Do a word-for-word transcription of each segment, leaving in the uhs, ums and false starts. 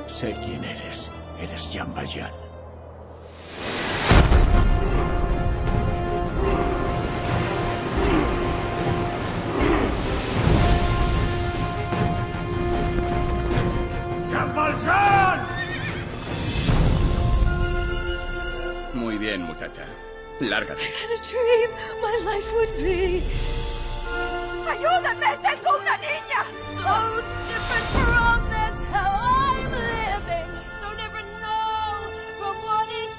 Sé quién eres. Eres Jean Valjean. ¡Jean Valjean! Muy bien, muchacha. Lárgate. ¡Ayúdame! ¡Tengo una niña! So different from this hell I'm living. So different now from what it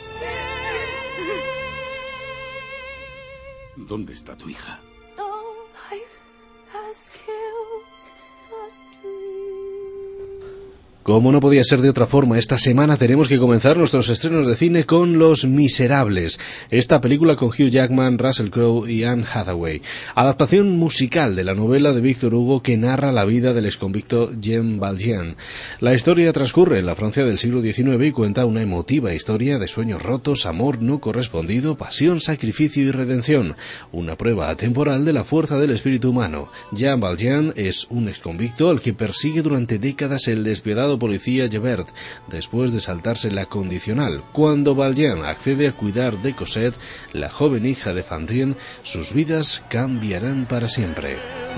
seems. ¿Dónde está tu hija? No life has killed the dream. Como no podía ser de otra forma, esta semana tenemos que comenzar nuestros estrenos de cine con Los Miserables, esta película con Hugh Jackman, Russell Crowe y Anne Hathaway, adaptación musical de la novela de Víctor Hugo que narra la vida del exconvicto Jean Valjean. La historia transcurre en la Francia del siglo diecinueve y cuenta una emotiva historia de sueños rotos, amor no correspondido, pasión, sacrificio y redención, una prueba atemporal de la fuerza del espíritu humano. Jean Valjean es un exconvicto al que persigue durante décadas el despiadado policía Javert, después de saltarse la condicional. Cuando Valjean accede a cuidar de Cosette, la joven hija de Fantine, sus vidas cambiarán para siempre.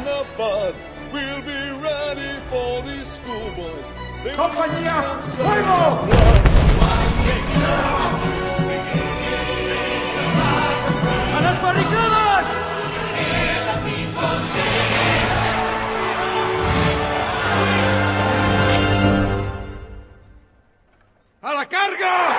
¡Compañía! ¡Fuego! ¡A las barricadas! ¡A la carga!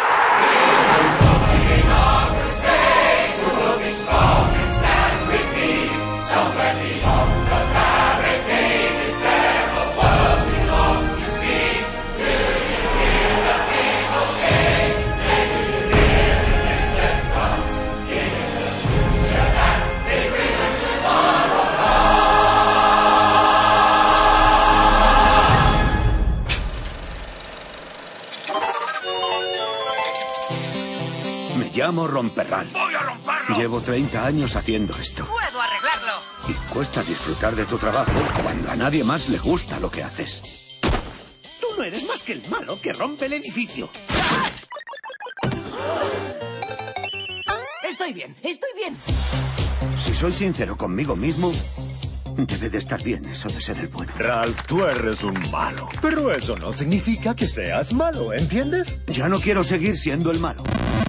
Me llamo Romperral. ¡Voy a romperlo! Llevo treinta años haciendo esto. ¡Puedo arreglarlo! Y cuesta disfrutar de tu trabajo cuando a nadie más le gusta lo que haces. Tú no eres más que el malo que rompe el edificio. Estoy bien, estoy bien. Si soy sincero conmigo mismo, debe de estar bien eso de ser el bueno. Ralph, tú eres un malo. Pero eso no significa que seas malo, ¿entiendes? Ya no quiero seguir siendo el malo.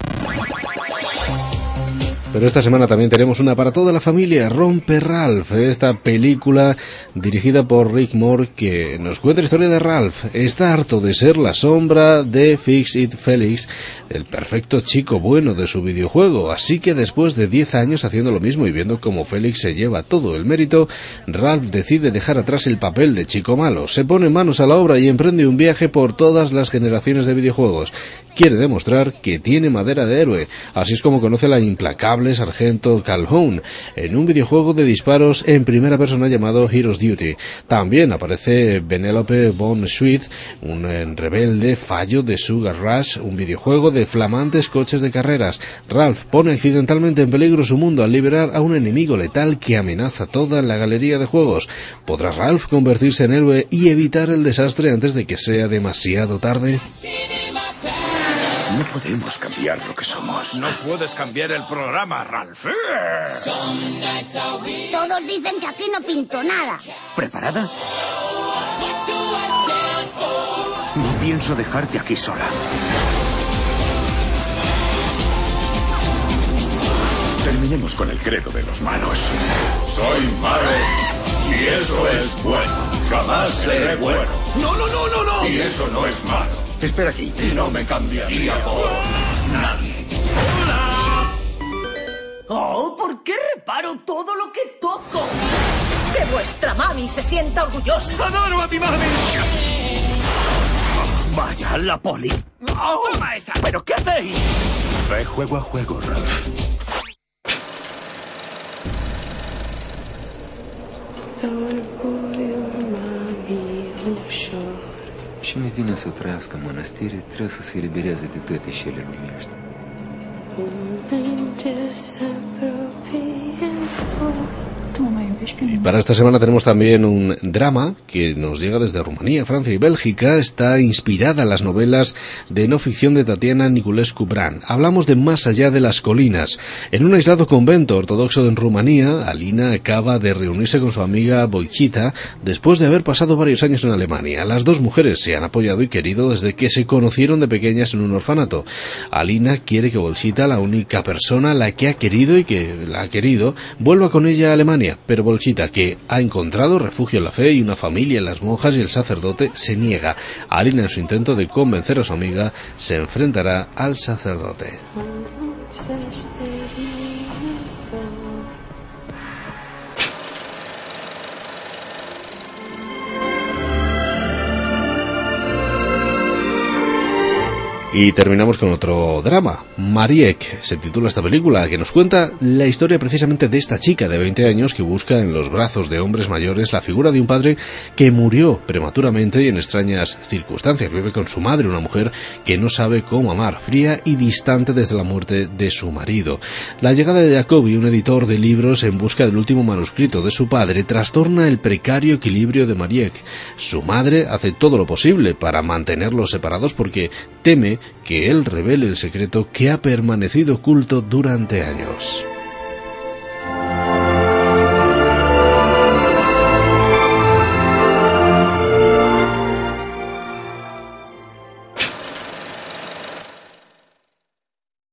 Pero esta semana también tenemos una para toda la familia, Rompe Ralph, esta película dirigida por Rick Moore que nos cuenta la historia de Ralph. Está harto de ser la sombra de Fix-It Felix, el perfecto chico bueno de su videojuego, así que después de diez años haciendo lo mismo y viendo cómo Felix se lleva todo el mérito, Ralph decide dejar atrás el papel de chico malo, se pone manos a la obra y emprende un viaje por todas las generaciones de videojuegos. Quiere demostrar que tiene madera de héroe, así es como conoce a la implacable sargento Calhoun en un videojuego de disparos en primera persona llamado Heroes Duty. También aparece Penelope Von Sweet, un rebelde fallo de Sugar Rush, un videojuego de flamantes coches de carreras. Ralph pone accidentalmente en peligro su mundo al liberar a un enemigo letal que amenaza toda la galería de juegos. ¿Podrá Ralph convertirse en héroe y evitar el desastre antes de que sea demasiado tarde? No podemos cambiar lo que somos. No puedes cambiar el programa, Ralph. Todos dicen que aquí no pinto nada. ¿Preparada? No pienso dejarte aquí sola. Terminemos con el credo de los malos. Soy malo y eso es bueno. Jamás seré bueno. No, no, no, no, no. Y eso no es malo. Espera aquí. Y no me cambiaría por nadie. Oh, ¿por qué reparo todo lo que toco? Que vuestra mami se sienta orgullosa. ¡Adoro a mi mami! Vaya, la poli. Oh, toma esa. ¿Pero qué hacéis? Ve juego a juego, Ralph. Cine vine să trăiască în mănăstire, trebuie să se elibereze de toate cele lumești. Y para esta semana tenemos también un drama que nos llega desde Rumanía, Francia y Bélgica. Está inspirada en las novelas de no ficción de Tatiana Niculescu-Bran. Hablamos de Más allá de las colinas. En un aislado convento ortodoxo en Rumanía, Alina acaba de reunirse con su amiga Boichita después de haber pasado varios años en Alemania. Las dos mujeres se han apoyado y querido desde que se conocieron de pequeñas en un orfanato. Alina quiere que Boichita, la única persona a la que ha querido y que la ha querido, vuelva con ella a Alemania, pero Boichita, que ha encontrado refugio en la fe y una familia en las monjas y el sacerdote, se niega. Alina, en su intento de convencer a su amiga, se enfrentará al sacerdote. Y terminamos con otro drama. Mariek se titula esta película, que nos cuenta la historia precisamente de esta chica de veinte años que busca en los brazos de hombres mayores la figura de un padre que murió prematuramente y en extrañas circunstancias. Vive con su madre, una mujer que no sabe cómo amar, fría y distante desde la muerte de su marido. La llegada de Jacobi, un editor de libros en busca del último manuscrito de su padre, trastorna el precario equilibrio de Mariek. Su madre hace todo lo posible para mantenerlos separados porque teme que él revele el secreto que ha permanecido oculto durante años.